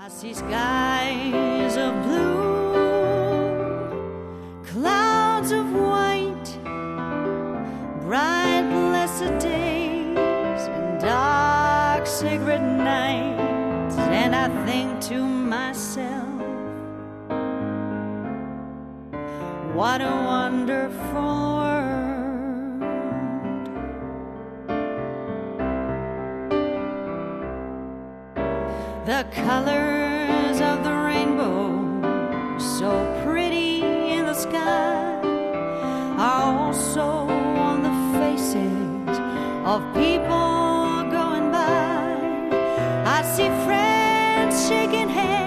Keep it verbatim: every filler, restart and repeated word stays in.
see skies of blue, clouds of white, bright blessed days and dark sacred nights, and I think to myself, what a wonderful world. The colors of the rainbow, so pretty in the sky, are also on the faces of people going by. I see friends shaking hands,